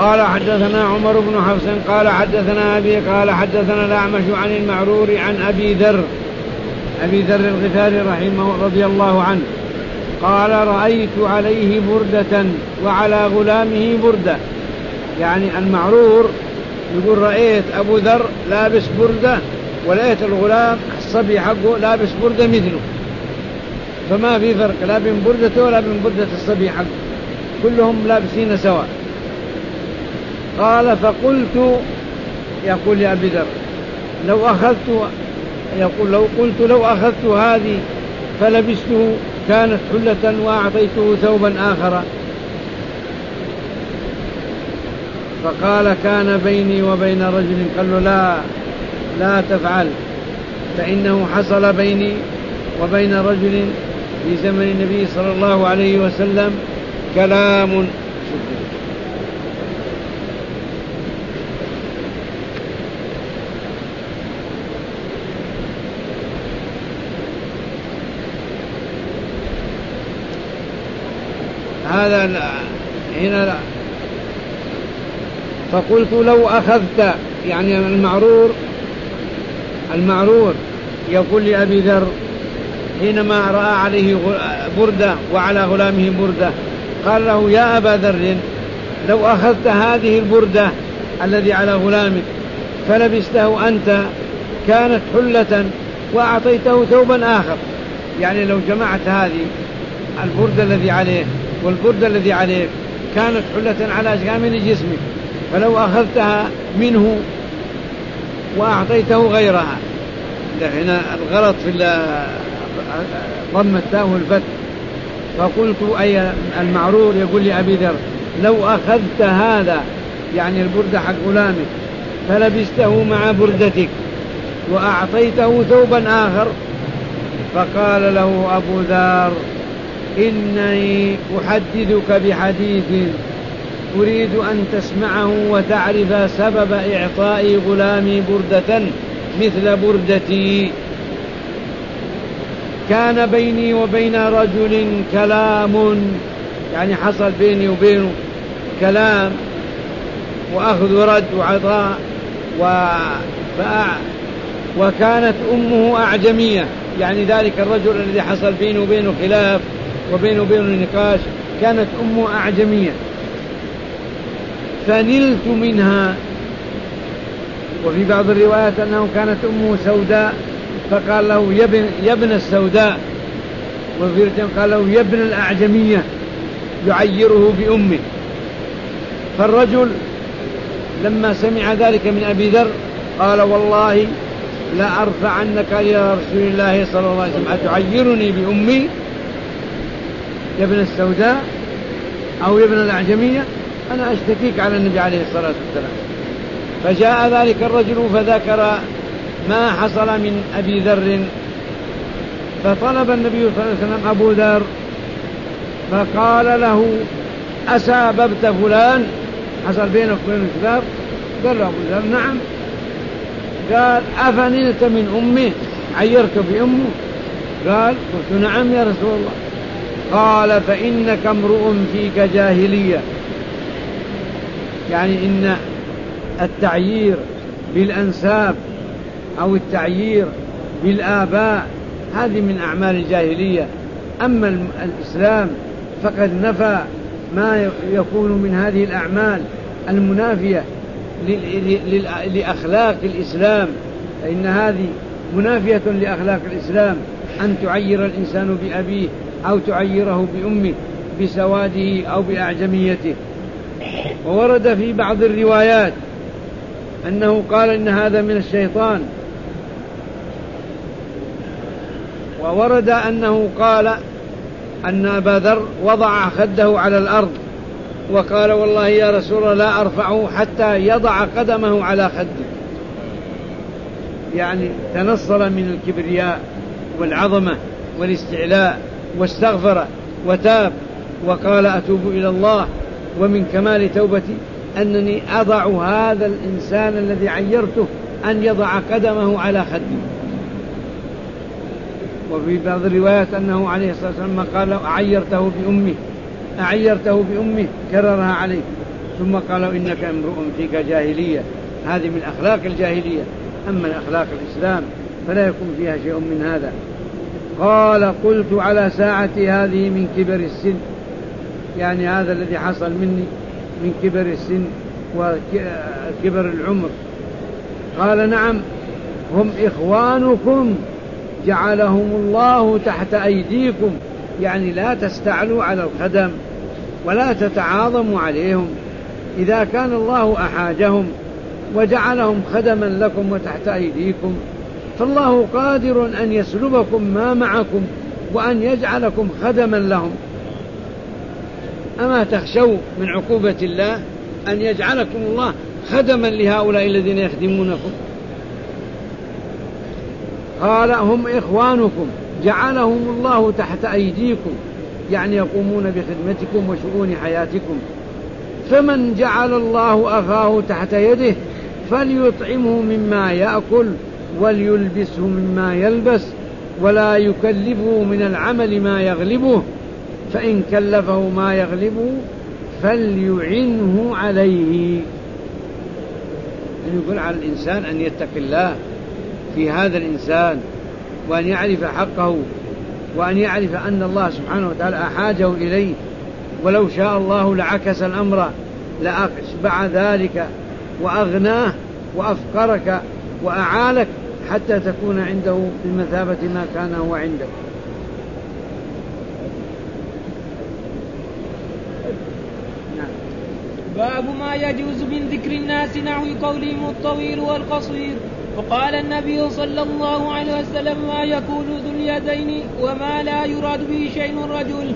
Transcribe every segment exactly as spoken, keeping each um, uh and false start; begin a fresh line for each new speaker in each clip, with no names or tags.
قال حدثنا عمر بن حفص قال حدثنا أبي قال حدثنا الأعمش عن المعرور عن أبي ذر أبي ذر الغفاري رحمه رضي الله عنه قال رأيت عليه بردة وعلى غلامه بردة. يعني المعرور يقول رأيت أبو ذر لابس بردة ولقيت الغلام الصبي حقه لابس بردة مثله، فما في فرق لا بين بردته ولا بين بردة الصبي حقه، كلهم لابسين سواء. قال فقلت يقول لي أبي ذر لو أخذت يقول لو قلت لو أخذت هذه فلبسته كانت حلة وأعطيته ثوبا آخر. فقال كان بيني وبين رجل، قال له لا لا تفعل، فإنه حصل بيني وبين رجل في زمن النبي صلى الله عليه وسلم كلام. هذا هنا فقلت لو أخذت، يعني المعرور المعرور يقول لأبي ذر حينما رأى عليه بردة وعلى غلامه بردة قال له يا أبا ذر لو أخذت هذه البردة الذي على غلامك فلبسته أنت كانت حلة وأعطيته ثوبا آخر. يعني لو جمعت هذه البردة الذي عليه والبردة الذي عليك كانت حلة على أشكال جسمك، فلو أخذتها منه وأعطيته غيرها. هنا الغلط في ضم التاء والفتح. فقلت أي المعرور يقول لي أبي ذر لو أخذت هذا يعني البردة حق غلامك فلبسته مع بردتك وأعطيته ثوبا آخر. فقال له أبو ذر إني أحدثك بحديث أريد أن تسمعه وتعرف سبب إعطاء غلامي بردة مثل بردتي. كان بيني وبين رجل كلام، يعني حصل بيني وبينه كلام وأخذ ورد وعطاء و... وكانت أمه أعجمية. يعني ذلك الرجل الذي حصل بينه وبينه خلاف وبينه وبينه نقاش كانت أمه أعجمية، فنلت منها. وفي بعض الروايات أنه كانت أمه سوداء فقال له يا ابن السوداء، وفي رواية قال له يا ابن الأعجمية يعيره بأمه. فالرجل لما سمع ذلك من أبي ذر قال والله لا أرفعنك إلى رسول الله صلى الله عليه وسلم أتعيرني بأمي يا ابن السوداء أو يا ابن الأعجمية، أنا أشتكيك على النبي عليه الصلاة والسلام. فجاء ذلك الرجل فذكر ما حصل من أبي ذر، فطلب النبي صلى الله عليه وسلم أبو ذر فقال له أساببت فلان حصل بينك وبين الكتاب؟ قال له أبو ذر نعم. قال أفنلت من أمه عيرت بأمه؟ قال قلت نعم يا رسول الله. قال فإنك امرؤ فيك جاهلية، يعني إن التعيير بالأنساب أو التعيير بالآباء هذه من أعمال الجاهلية. أما الإسلام فقد نفى ما يكون من هذه الأعمال المنافية لأخلاق الإسلام، فإن هذه منافية لأخلاق الإسلام أن تعير الإنسان بأبيه أو تعيره بأمه بسواده أو بأعجميته. وورد في بعض الروايات أنه قال إن هذا من الشيطان، وورد أنه قال أن أبا ذر وضع خده على الأرض وقال والله يا رسول الله لا أرفعه حتى يضع قدمه على خده، يعني تنصل من الكبرياء والعظمة والاستعلاء واستغفر وتاب وقال أتوب إلى الله ومن كمال توبتي أنني أضع هذا الإنسان الذي عيرته أن يضع قدمه على خده. وفي بعض الروايات أنه عليه الصلاة والسلام قال أعيرته بأمه أعيرته بأمه كررها عليه. ثم قالوا إنك امرؤ فيك جاهلية. هذه من أخلاق الجاهلية. أما الأخلاق الإسلام فلا يكون فيها شيء من هذا. قال قلت على ساعتي هذه من كبر السن، يعني هذا الذي حصل مني من كبر السن وكبر العمر. قال نعم، هم إخوانكم جعلهم الله تحت أيديكم، يعني لا تستعلوا على الخدم ولا تتعاظموا عليهم. إذا كان الله أحاجهم وجعلهم خدما لكم وتحت أيديكم، فالله قادر أن يسلبكم ما معكم وأن يجعلكم خدما لهم. أما تخشوا من عقوبة الله أن يجعلكم الله خدما لهؤلاء الذين يخدمونكم؟ قال هم إخوانكم جعلهم الله تحت أيديكم، يعني يقومون بخدمتكم وشؤون حياتكم. فمن جعل الله أخاه تحت يده فليطعمه مما يأكل وليلبسه مما يلبس، ولا يكلفه من العمل ما يغلبه، فإن كلفه ما يغلبه فليعنه عليه. يقول على الإنسان أن يتقي الله في هذا الإنسان، وأن يعرف حقه، وأن يعرف أن الله سبحانه وتعالى أحاجه إليه، ولو شاء الله لعكس الأمر لأشبع ذلك وأغناه وأفقرك وأعالك حتى تكون عنده بمثابة ما كان هو عنده.
باب ما يجوز من ذكر الناس نحو قولهم الطويل والقصير. وقال النبي صلى الله عليه وسلم ما يكون ذو اليدين وما لا يراد به شيء الرجل.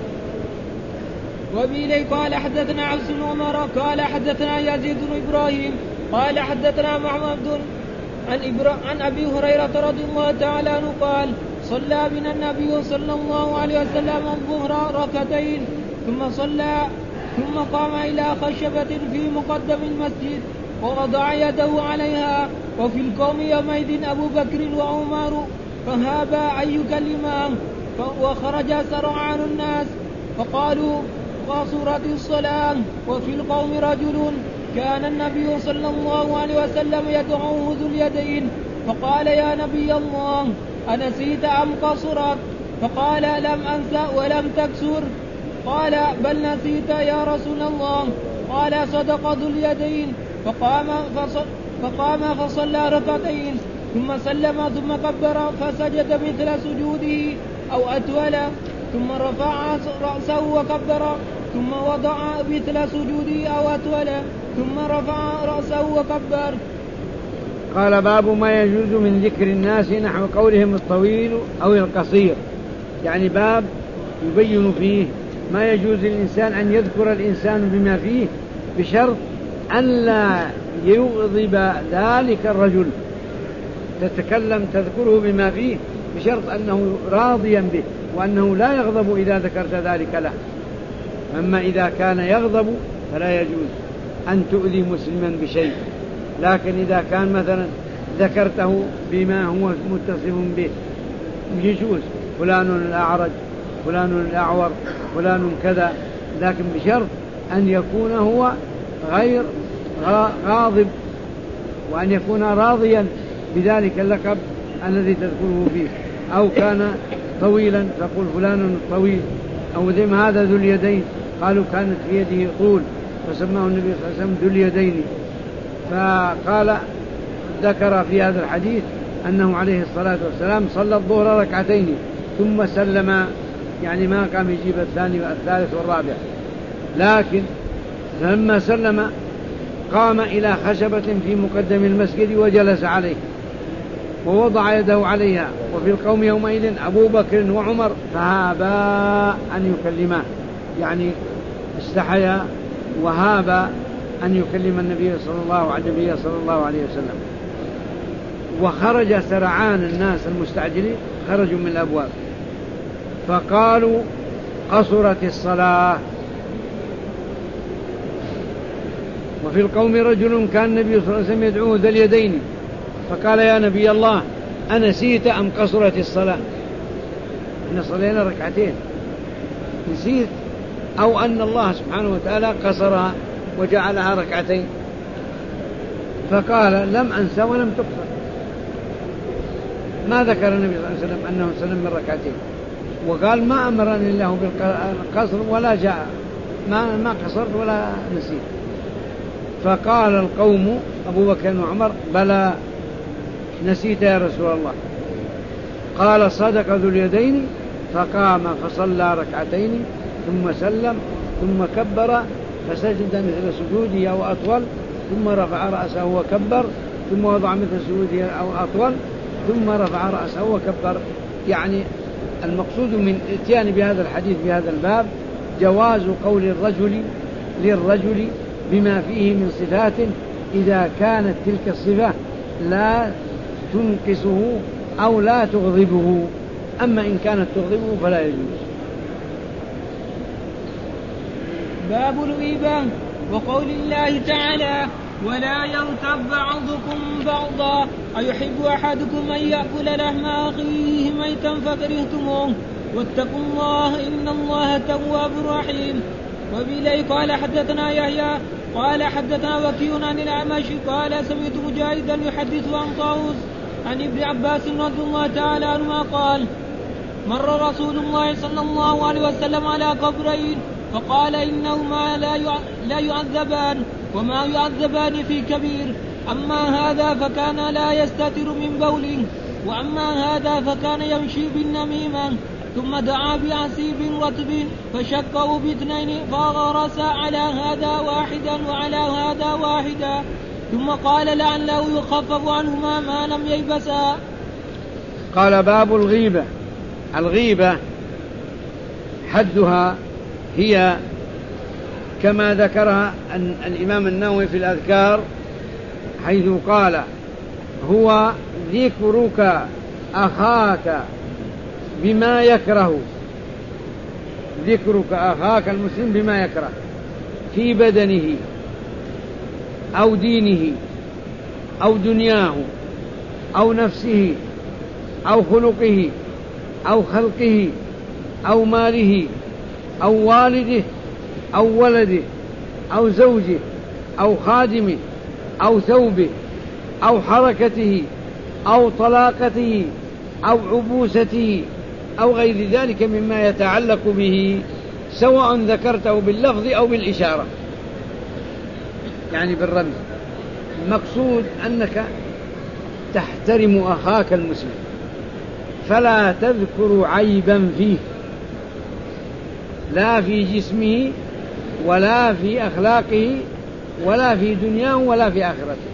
وبه قال حدثنا عبس بن عمر قال حدثنا يزيد بن إبراهيم قال حدثنا محمد عن, عن أبي هريرة رضي الله تعالى عنه قال صلى بنا النبي صلى الله عليه وسلم الظهر ركعتين ثم صلى ثم قام إلى خشبة في مقدم المسجد ووضع يده عليها، وفي القوم يومئذ أبو بكر وعمر فهابا أن يكلماه، وخرج سرعان الناس فقالوا قصرت الصلاة. وفي القوم رجل كان النبي صلى الله عليه وسلم يدعوه ذو اليدين فقال يا نبي الله أنسيت أم قصرت؟ فقال لم أنسى ولم تكسر. قال بل نسيت يا رسول الله. قال صدق ذو اليدين. فقام, فصل فقام فصلى ركعتين ثم سلم ثم كبر فسجد مثل سجوده أو أتول ثم رفع رأسه وكبر ثم وضع مثل سجوده أو أتول ثم رفع رأسه وكبر.
قال باب ما يجوز من ذكر الناس نحو قولهم الطويل أو القصير، يعني باب يبين فيه ما يجوز للإنسان أن يذكر الإنسان بما فيه بشرط أن لا يغضب ذلك الرجل. تتكلم تذكره بما فيه بشرط أنه راضيا به وأنه لا يغضب إذا ذكرت ذلك له. أما إذا كان يغضب فلا يجوز أن تؤذي مسلما بشيء، لكن إذا كان مثلا ذكرته بما هو متصف به يجوز، فلان الأعرج فلان الأعور فلان كذا، لكن بشرط أن يكون هو غير غاضب وأن يكون راضيا بذلك اللقب الذي تذكره فيه. أو كان طويلا فقل فلان طويل، أو ذم هذا ذو اليدين، قالوا كانت في يده طول فسماه النبي صلى الله عليه وسلم ذو اليدين. فقال ذكر في هذا الحديث أنه عليه الصلاة والسلام صلى الظهر ركعتين ثم سلم، يعني ما قام يجيب الثاني والثالث والرابع، لكن لما سلم قام إلى خشبة في مقدم المسجد وجلس عليه ووضع يده عليها. وفي القوم يومئذ أبو بكر وعمر فهابا أن يكلماه، يعني استحيا وهابا أن يكلم النبي صلى الله عليه النبي صلى الله عليه وسلم. وخرج سرعان الناس المستعجلين خرجوا من الأبواب فقالوا قصرت الصلاة. وفي القوم رجل كان النبي صلى الله عليه وسلم يدعوه ذا اليدين فقال يا نبي الله أنسيت أم قصرت الصلاة؟ إن صلينا ركعتين، نسيت أو أن الله سبحانه وتعالى قصرها وجعلها ركعتين، فقال لم أنسى ولم تقصر. ما ذكر النبي صلى الله عليه وسلم أنه سلم من ركعتين، وقال ما أمرني الله بالقصر ولا جاء ما, ما قصرت ولا نسيت. فقال القوم أبو بكر وعمر بلى نسيت يا رسول الله. قال صدق ذو اليدين. فقام فصلى ركعتين ثم سلم ثم كبر فسجد مثل سجوده أو أطول، ثم رفع رأسه وكبر، ثم وضع مثل سجوده أو أطول، ثم رفع رأسه وكبر. يعني المقصود من اتيان بهذا الحديث بهذا الباب جواز قول الرجل للرجل بما فيه من صفات إذا كانت تلك الصفة لا تنقصه أو لا تغضبه، أما إن كانت تغضبه فلا يجوز.
باب الغيبة وقول الله تعالى ولا يغتب بعضكم بعضا أيحب أحدكم أن يأكل لحم أخيه ميتا فكرهتموه واتقوا الله إن الله تواب رحيم. وبإليه قال حدثنا يحيى قال حدثنا وكيع عن الأعمش قال سمعت مجاهدا يحدث عن طاووس عن ابن عباس رضي الله تعالى عنهما قال مر رسول الله صلى الله عليه وسلم على قبرين فقال إنهما لا يعذبان وما يعذبان في كبير، أما هذا فكان لا يستتر من بوله وأما هذا فكان يمشي بالنميمة. ثم دعا بعصيب رطب فشقه باثنين فغرس على هذا واحدا وعلى هذا واحدا، ثم قال لعله يخفف عنهما ما لم ييبسا.
قال باب الغيبة. الغيبة حدها هي كما ذكرها الإمام النووي في الأذكار حيث قال هو ذكرك أخاك بما يكره، ذكرك أخاك المسلم بما يكره في بدنه أو دينه أو دنياه أو نفسه أو خلقه أو خلقه أو ماله أو والده أو ولده أو زوجه أو خادمه أو ثوبه أو حركته أو طلاقته أو عبوسته أو غير ذلك مما يتعلق به سواء ذكرته باللفظ أو بالإشارة، يعني بالرمز. المقصود أنك تحترم أخاك المسلم فلا تذكر عيبا فيه لا في جسمه ولا في أخلاقه ولا في دنياه ولا في آخرته،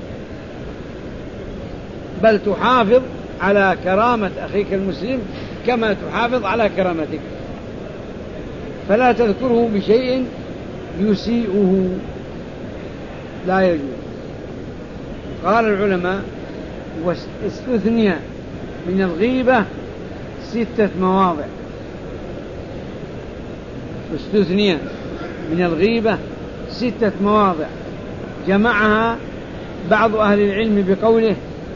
بل تحافظ على كرامة أخيك المسلم كما تحافظ على كرامتك، فلا تذكره بشيء يسيئه، لا يجوز. قال العلماء واستثني من الغيبة ستة مواضع، واستثني من الغيبة ستة مواضع جمعها بعض أهل العلم بقوله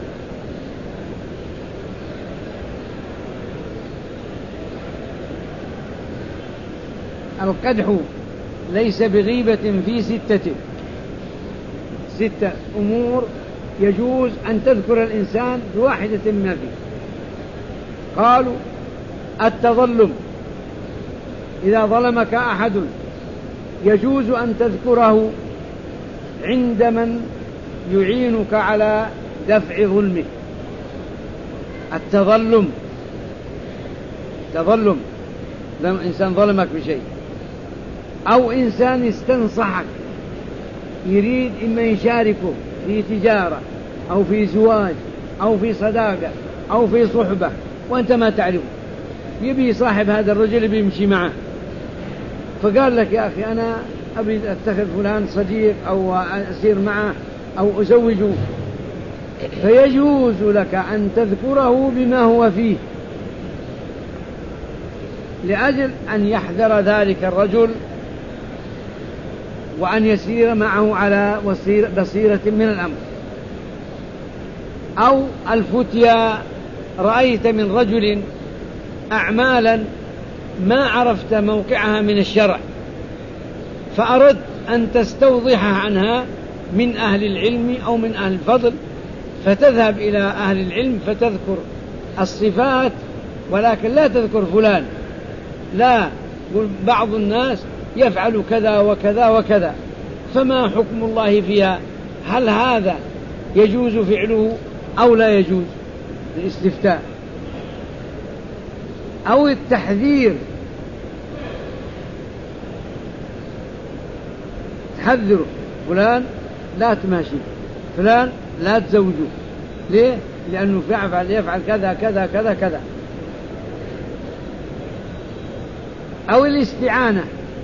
القدح ليس بغيبة في ستة ستة أمور يجوز أن تذكر الإنسان بواحدة ما فيه. قالوا التظلم، إذا ظلمك أحد يجوز أن تذكره عند من يعينك على دفع ظلمه. التظلم تظلم لما إنسان ظلمك بشيء، أو إنسان استنصحك يريد إما يشاركه في تجارة أو في زواج أو في صداقة أو في صحبة وأنت ما تعرفه، يبي صاحب هذا الرجل يبي يمشي معه، فقال لك يا أخي أنا أريد أتخذ فلان صديق أو أسير معه أو أزوجه، فيجوز لك أن تذكره بما هو فيه لأجل أن يحذر ذلك الرجل وأن يسير معه على بصيرة من الأمر. أو الفتيا، رأيت من رجل أعمالا ما عرفت موقعها من الشرع فأردت أن تستوضح عنها من أهل العلم أو من أهل الفضل، فتذهب إلى أهل العلم فتذكر الصفات ولكن لا تذكر فلان، لا، بعض الناس يفعل كذا وكذا وكذا، فما حكم الله فيها؟ هل هذا يجوز فعله أو لا يجوز؟ الاستفتاء أو التحذير، تحذر فلان لا تماشي، فلان لا تزوجه، ليه؟ لأنه يفعل يفعل كذا كذا كذا كذا. أو الاستعانة،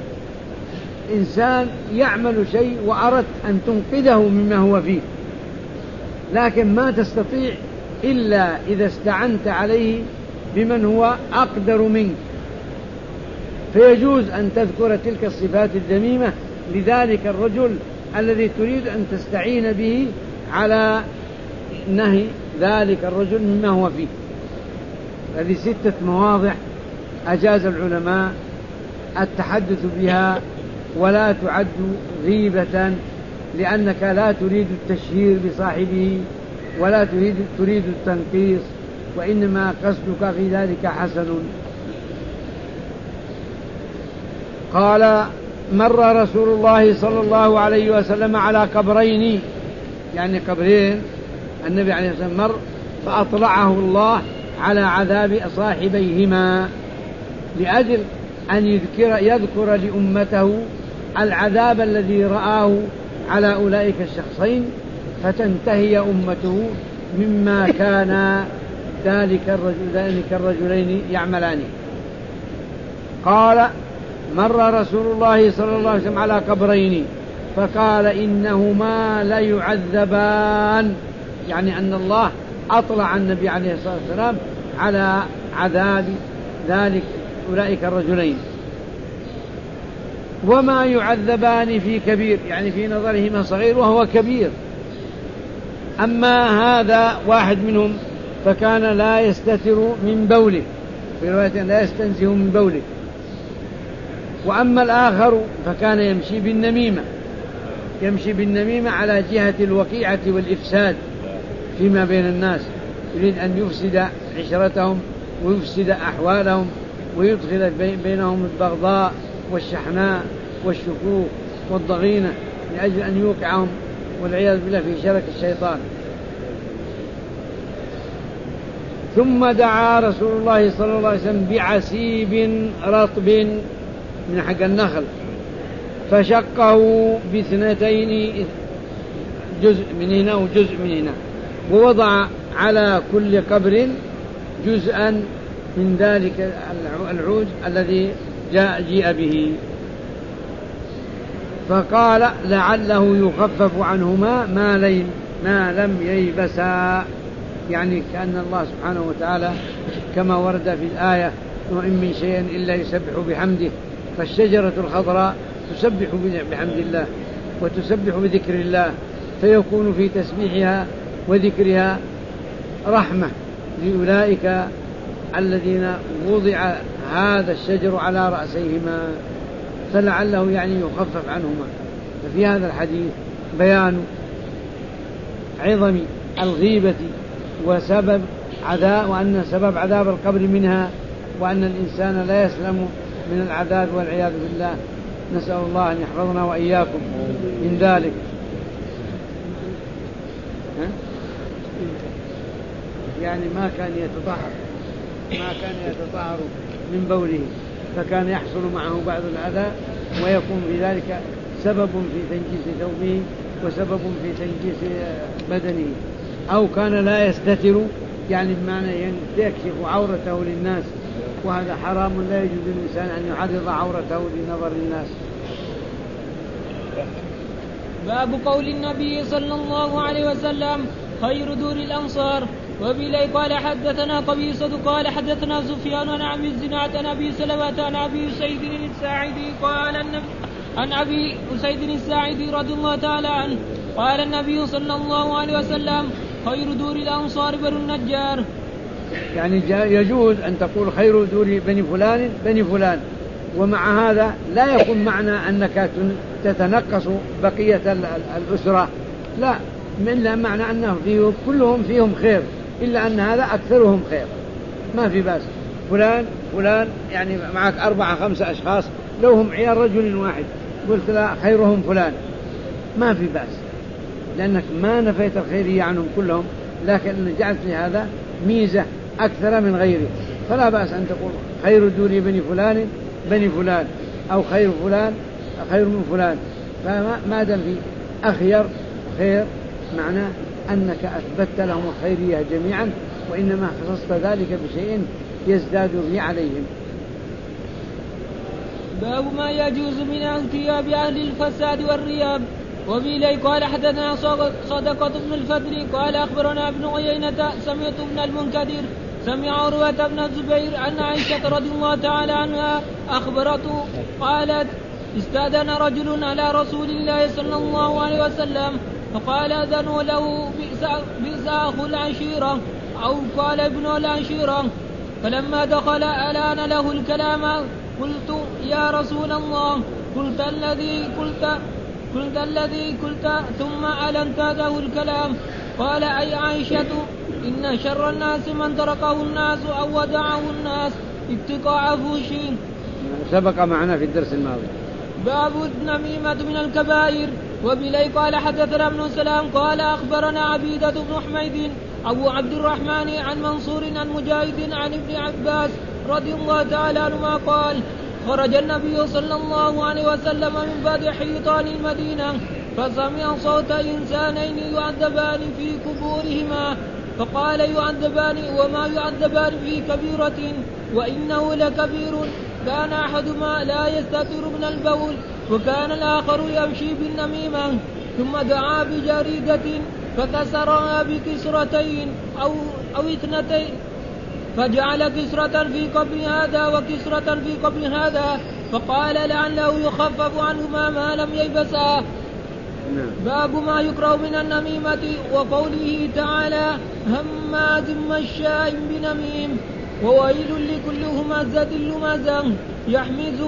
إنسان يعمل شيء وأردت أن تنقذه مما هو فيه لكن ما تستطيع إلا إذا استعنت عليه بمن هو أقدر منك، فيجوز أن تذكر تلك الصفات الذميمة لذلك الرجل الذي تريد أن تستعين به على نهي ذلك الرجل مما هو فيه. هذه ستة مواضع أجاز العلماء التحدث بها، ولا تعد غيبة لأنك لا تريد التشهير بصاحبه ولا تريد, تريد التنقيص، وإنما قصدك في ذلك حسن. قال مر رسول الله صلى الله عليه وسلم على قبرين، يعني قبرين النبي عليه الصلاة والسلام مر فأطلعه الله على عذاب صاحبيهما لأجل أن يذكر, يذكر لأمته العذاب الذي رآه على أولئك الشخصين فتنتهي أمته مما كان ذلك الرجل ذلك الرجلين يعملانه. قال مر رسول الله صلى الله عليه وسلم على قبرين فقال إنهما ليعذبان، يعني أن الله أطلع النبي عليه الصلاة والسلام على عذاب ذلك أولئك الرجلين. وما يعذبان في كبير، يعني في نظرهما صغير وهو كبير. أما هذا واحد منهم فكان لا يستتر من بوله، في رواية لا يستنزه من بوله. وأما الآخر فكان يمشي بالنميمة، يمشي بالنميمة على جهة الوقيعة والإفساد فيما بين الناس، يريد أن يفسد عشرتهم ويفسد أحوالهم ويدخل بينهم البغضاء والشحناء والشكوك والضغينة لأجل أن يوقعهم والعياذ بالله في شرك الشيطان. ثم دعا رسول الله صلى الله عليه وسلم بعسيب رطب من حق النخل فشقه باثنتين، جزء من هنا وجزء من هنا، ووضع على كل قبر جزءا من ذلك العود الذي جاء جيء به، فقال لعله يخفف عنهما ما, لي ما لم ييبسا، يعني كأن الله سبحانه وتعالى كما ورد في الآية وإن من شيء إلا يسبح بحمده، فالشجرة الخضراء تسبح بحمد الله وتسبح بذكر الله، فيكون في تسبيحها وذكرها رحمة لأولئك الذين وضع هذا الشجر على رأسيهما، فلعله يعني يخفف عنهما. ففي هذا الحديث بيان عظم الغيبة وسبب عذاب، وأن سبب عذاب القبر منها، وأن الإنسان لا يسلم من العذاب والعياذ بالله. نسأل الله أن يحفظنا وإياكم من ذلك. ها؟ يعني ما كان يتطهر ما كان يتطهر من بوله، فكان يحصل معه بعض الأذى ويكون في ذلك سبب في تنجيس ثوبه وسبب في تنجيس بدنه. أو كان لا يستتر، يعني بمعنى يكشف عورته للناس، وهذا حرام، لا يجوز للإنسان أن يعرض عورته لنظر الناس.
باب قول النبي صلى الله عليه وسلم خير دور الأنصار. وبلي قال حدثنا قبيصة قال حدثنا سفيان عن أبي الزناد عن أبي سلمة عن أبي أسيد الساعدي قال النبي عن أبي أسيد الساعدي رضي الله تعالى عنه قال النبي صلى الله عليه وسلم خير دور الأنصار بنو النجار.
يعني يجوز أن تقول خير دور بني فلان بني فلان، ومع هذا لا يكون معنى أنك تتنقص بقية الأسرة، لا، من معنى أنه فيه كلهم فيهم خير، إلا أن هذا أكثرهم خير، ما في بأس. فلان فلان يعني معك أربعة خمسة أشخاص لو هم عيال رجل واحد قلت لا خيرهم فلان، ما في بأس، لأنك ما نفيت الخيرية عنهم كلهم، لكن جعلت لهذا ميزة أكثر من غيره، فلا بأس أن تقول خير الدور بني فلان بني فلان، أو خير فلان خير من فلان، فما دام في أخير خير معناه أنك أثبتت لهم الخيرية جميعا، وإنما خصصت ذلك بشيء يزداد به عليهم.
باب ما يجوز من انتياب أهل الفساد والرياب. وبإليه قال حدثنا صدقة بن الفدر قال أخبرنا ابن عيينة سمعت ابن المنكدر سمع عروة بن الزبير عن عائشة رضي الله تعالى عنها أخبرته قالت استأذن رجل على رسول الله صلى الله عليه وسلم فقال أذنوا له بئس أخو العشيرة أو قال ابن العشيرة، فلما دخل ألان له الكلام قلت يا رسول الله قلت الذي قلت قلت الذي قلت ثم ألنت له الكلام. قال أي عائشة إن شر الناس من تركه الناس أو ودعه الناس اتقاء فوشي.
سبق معنا في الدرس الماضي.
باب النميمة من الكبائر. وبلي قال حدثنا ابن سلام قال أخبرنا عبيدة بن حميد أبو عبد الرحمن عن منصور عن مجاهد عن ابن عباس رضي الله تعالى عنهما قال خرج النبي صلى الله عليه وسلم من بعد حيطان المدينة فسمع صوت إنسانين يعذبان في قبورهما فقال يعذبان وما يعذبان في كبيرة وإنه لكبير كان أحدهما لا يستتر من البول وكان الآخر يمشي بالنميمة ثم دعا بجريدة فكسرها بكسرتين أو, أو اثنتين فجعل كسرة في قبر هذا وكسرة في قبر هذا فقال لعله يخفف عنهما ما لم ييبسا. باب ما يكره من النميمة. وقوله تعالى هماز مشاء بنميم وويل لكل همزة لمزة يحمز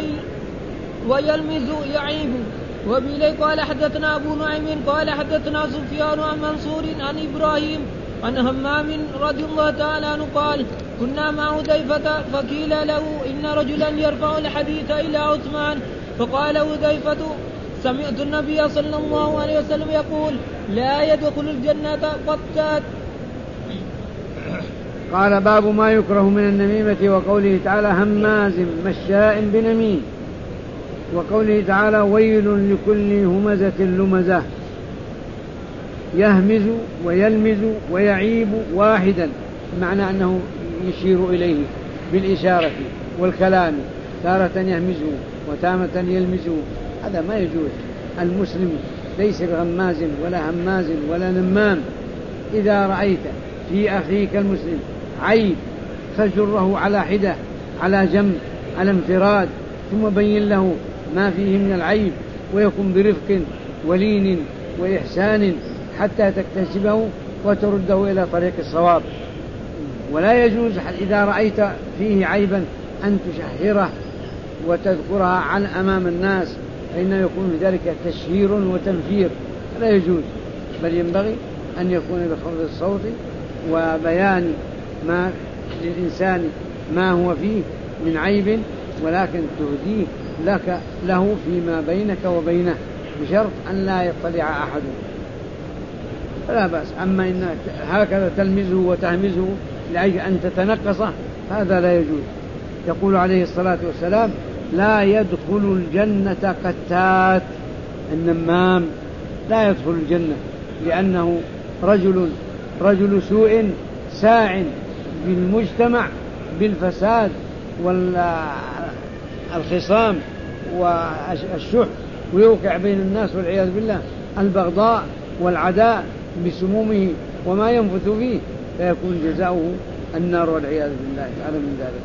ويلمز يعيب. وبإليه قال حدثنا أبو نعيم قال حدثنا سفيان عن منصور عن إبراهيم عن همام رضي الله تعالى عنه قال كنا مع حذيفة فقيل له إن رجلا يرفع الحديث إلى عثمان فقال حذيفة سمعت النبي صلى الله عليه وسلم يقول لا يدخل الجنة قتات.
قال باب ما يكره من النميمة. وقوله تعالى هماز مشاء بنميم وقوله تعالى ويل لكل همزة لمزة يهمز ويلمز ويعيب واحدا، معنى أنه يشير إليه بالإشارة والكلام، تارة يهمزه وتامة يلمزه، هذا ما يجوز. المسلم ليس بغماز ولا هماز ولا نمام. إذا رأيت في أخيك المسلم عيب فجره على حدة على جنب على انفراد ثم بين له ما فيه من العيب ويكون برفق ولين وإحسان حتى تكتسبه وترده إلى طريق الصواب. ولا يجوز إذا رأيت فيه عيبا أن تشهره وتذكرها عن أمام الناس، فإنه يكون ذلك تشهير وتنفير، لا يجوز، بل ينبغي أن يكون بخفض الصوت وبيان ما للإنسان ما هو فيه من عيب، ولكن تهديه لك له فيما بينك وبينه بشرط أن لا يطلع أحد، فلا بأس. أما إن هكذا تلمزه وتهمزه لأجل أن تتنقصه هذا لا يجوز. يقول عليه الصلاة والسلام لا يدخل الجنة قتات، النمام لا يدخل الجنة لأنه رجل رجل سوء ساع بالمجتمع بالفساد والخصام والشح، ويوقع بين الناس والعياذ بالله البغضاء والعداء بسمومه وما ينفث فيه، فيكون جزاؤه النار والعياذ بالله تعالى من ذلك.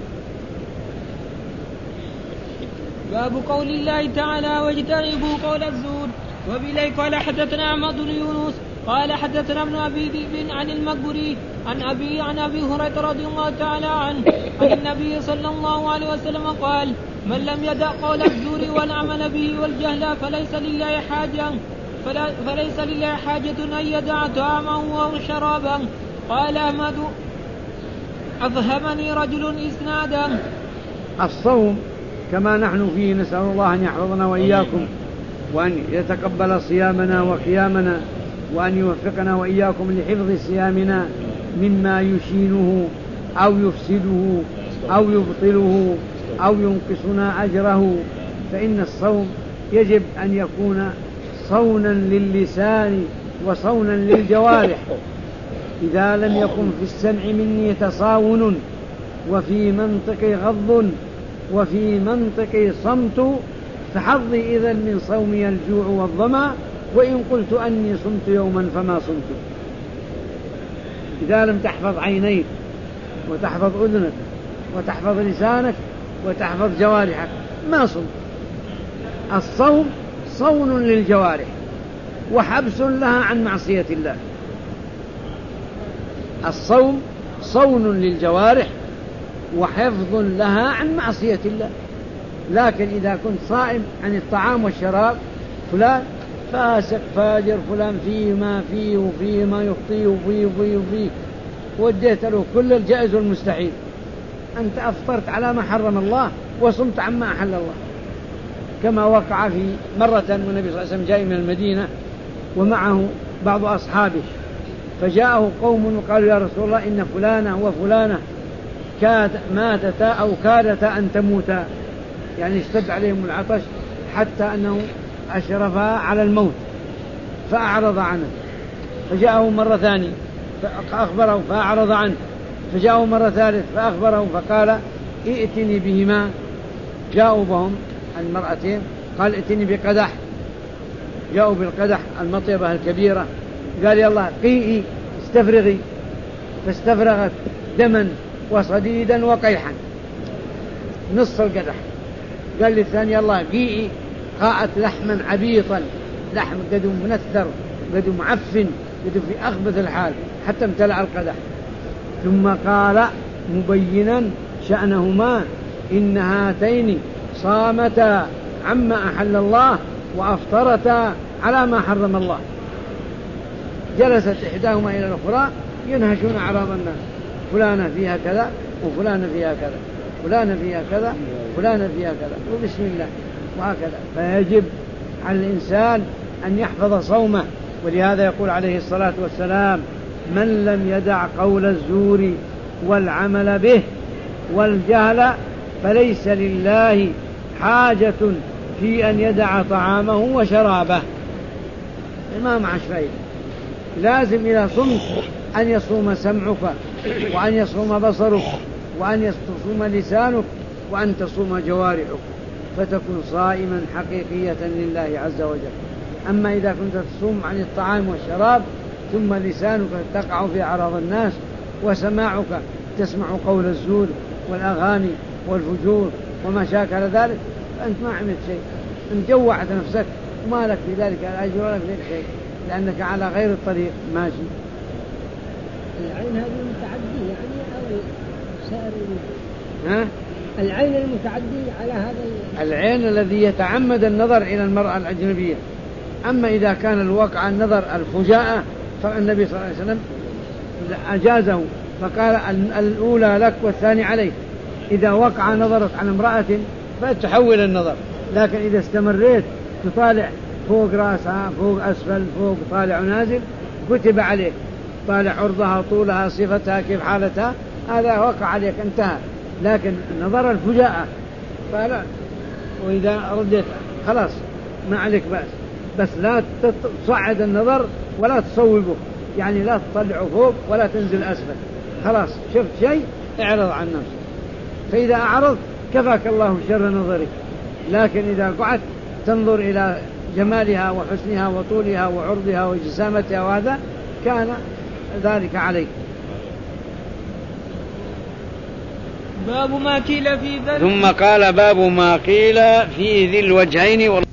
باب قول الله تعالى واجتنبوا قول الزور. وبإليه قال حدثنا أحمد بن يونس قال حدثنا ابن أبي ذئب عن المقبري عن أبي عن أبي هريرة رضي الله تعالى عنه عن النبي صلى الله عليه وسلم قال من لم يدع قول الزور والعمل به والجهل فليس لله حاجة فلا فليس لله حاجة أن يدع طعامه أو شرابه. قال أحمد أفهمني رجل إسنادا.
الصوم كما نحن فيه نسأل الله أن يحفظنا وإياكم وأن يتقبل صيامنا وقيامنا وأن يوفقنا وإياكم لحفظ صيامنا مما يشينه أو يفسده أو يبطله أو ينقصنا أجره. فإن الصوم يجب أن يكون صونا للسان وصونا للجوارح. إذا لم يكن في السمع مني تصاون وفي منطقي غض وفي منطقي صمت فحظي إذن من صومي الجوع والظمأ وإن قلت أني صمت يوما فما صمت. إذا لم تحفظ عينيك وتحفظ أذنك وتحفظ لسانك وتحفظ جوارحك ما صمت. الصوم صون للجوارح وحبس لها عن معصية الله. الصوم صون للجوارح وحفظ لها عن معصية الله. لكن إذا كنت صائم عن الطعام والشراب فلان فاسق فاجر فلان فيه ما فيه وفيه ما يخطيه وفيه وفيه وفيه وديت له كل الجائز والمستحيل، أنت أفطرت على ما حرم الله وصمت عما أحل الله. كما وقع في مرة والنبي صلى الله عليه وسلم جاء من المدينة ومعه بعض أصحابه فجاءه قوم وقالوا يا رسول الله إن فلانة وفلانة كاد ماتتا أو كادتا أن تموتا، يعني اشتد عليهم العطش حتى أنه أشرفا على الموت فأعرض عنه. فجاءه مرة ثانية فأخبره فأعرض عنه. فجاءه مرة ثالث فأخبره فقال ائتني بهما. جاءوا بهم المرأتين قال ائتني بقدح. جاءوا بالقدح المطيبة الكبيرة قال يلا قيئي استفرغي. فاستفرغت دما وصديدا وقيحا نصف القدح. قال للثاني يلا قيئي. قاءت لحما عبيطا لحم قد منثر قد معفن قد في أخبث الحال حتى امتلأ القدح. ثم قال مبينا شأنهما إن هاتين صامتا عما أحل الله وأفطرتا على ما حرم الله. جلست إحداهما إلى الأخرى ينهشون أعراض الناس، فلانة فيها كذا وفلانة فيها كذا فلانة فيها كذا فلانة فيها كذا وبسم الله وهكذا. فيجب على الإنسان أن يحفظ صومه. ولهذا يقول عليه الصلاة والسلام من لم يدع قول الزور والعمل به والجهل فليس لله حاجة في أن يدع طعامه وشرابه. ما معش فايدة. لازم إذا صمت أن يصوم سمعك وأن يصوم بصرك وأن يصوم لسانك وأن تصوم جوارحك فتكون صائما حقيقية لله عز وجل. أما إذا كنت تصوم عن الطعام والشراب ثم لسانك تقع في أعراض الناس وسماعك تسمع قول الزور والأغاني والفجور وما شاكل ذلك فأنت ما عملت شيء، أنت جوعت نفسك وما لك في ذلك الأجر ولا في ذلك شيء لأنك على غير الطريق ماشي.
العين هذه المتعدي يعني أو سائر
ها؟
العين المتعدي على هذا
العين الذي يتعمد النظر إلى المرأة الأجنبية. أما إذا كان الواقع النظر الفجاءة فالنبي صلى الله عليه وسلم أجازه فقال الأولى لك والثاني عليك. إذا وقع نظرك عن امرأة فتحول النظر، لكن إذا استمريت تطالع فوق رأسها فوق أسفل فوق طالع ونازل كتب عليك طالع عرضها طولها صفتها كيف حالتها هذا وقع عليك انتهى. لكن نظر الفجاءة فلا، وإذا ردت خلاص ما عليك بأس، بس لا تصعد النظر ولا تصوبه، يعني لا تطلعه فوق ولا تنزل أسفل. خلاص شفت شيء اعرض عن نفسك، فإذا أعرض كفاك الله شر نظرك. لكن إذا قعدت تنظر إلى جمالها وحسنها وطولها وعرضها وجسامتها وهذا كان ذلك عليك.
باب ما قيل في ذلك.
ثم قال باب ما قيل في ذي الوجهين.